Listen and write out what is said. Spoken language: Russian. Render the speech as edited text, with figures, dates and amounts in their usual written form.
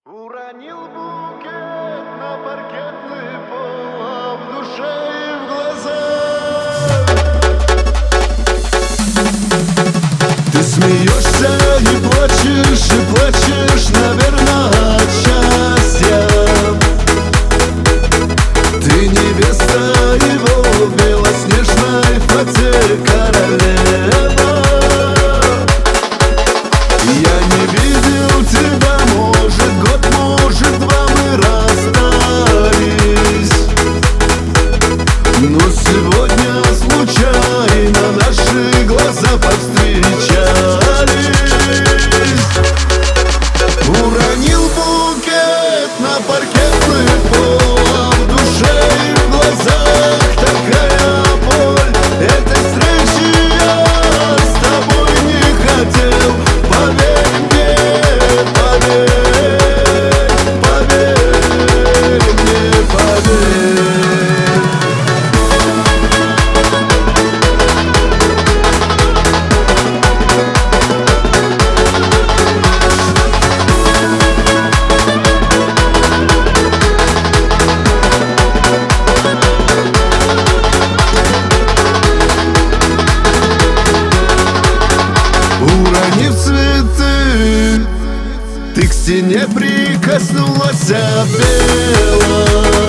Уронил букет на паркетный пол, а в душе и в глазах ты смеешься и плачешь, наверное, от счастья. Ты невеста его в белоснежной фате, королева. Я не видел тебя, может, год, может, два мы расстались, но сегодня случайно наши глаза повстречались. Уронил букет на паркетный пол, а в душе и в глазах такая боль. Этой встречи я с тобой не хотел. Поверь мне, поверь мне, поверь. Уронив цветы, ты к стене прикоснулась, белая.